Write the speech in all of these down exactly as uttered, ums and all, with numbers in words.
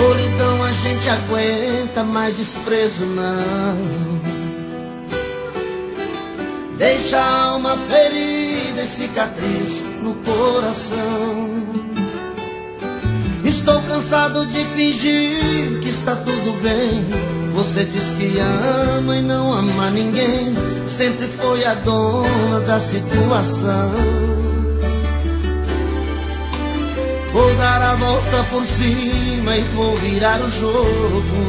Solidão a gente aguenta, mas desprezo não. Deixa a alma ferida e cicatriz no coração. Estou cansado de fingir que está tudo bem. Você diz que ama e não ama ninguém. Sempre foi a dona da situação. Vou dar a volta por cima e vou virar o jogo.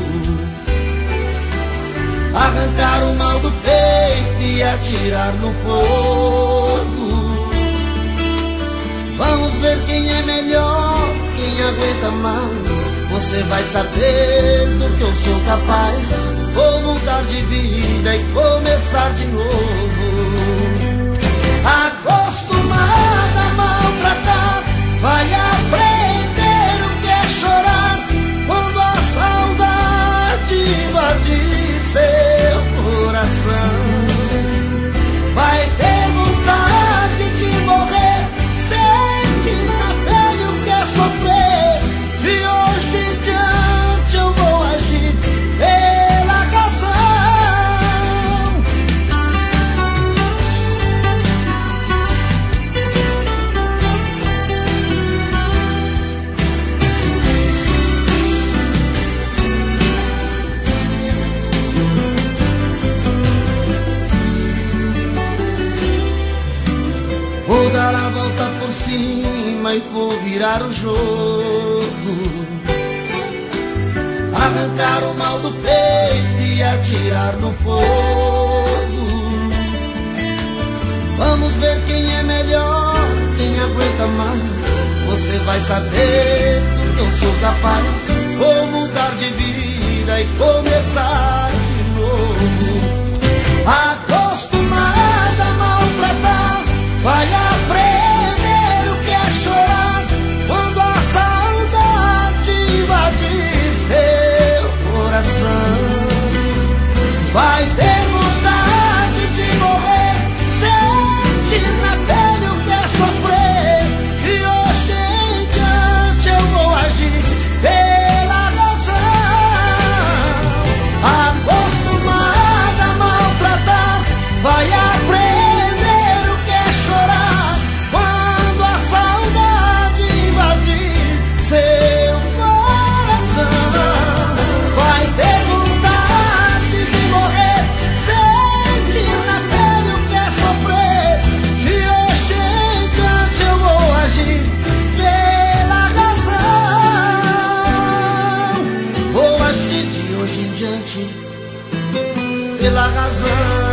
Arrancar o mal do peito e atirar no fogo. Vamos ver quem é melhor, quem aguenta mais. Você vai saber do que eu sou capaz. Vou mudar de vida e começar de novo. Acostumada a maltratar, vai aprender o que é chorar quando a saudade invadir seu coração. Vai ter vontade de morrer, sente na pele o que é sofrer. De hoje em diante eu vou agir pela razão. Vou dar a volta por cima e vou virar o jogo. Arrancar o mal do peito e atirar no fogo. Vamos ver quem é melhor, quem aguenta mais. Você vai saber do que eu sou capaz. Vou mudar de vida e começar de novo. Acostumada a maltratar, vai aprender o que é chorar quando a saudade invadir seu coração. Vai ter vontade de morrer, sente na pele o que é sofrer. De hoje em diante eu vou agir pela razão. Acostumada a maltratar, vai aprender o que é chorar quando a saudade invadir seu coração. Vai ter vontade de morrer, sente na pele o que é sofrer. De hoje em diante eu vou agir pela razão. Vou agir de hoje em diante pela razão.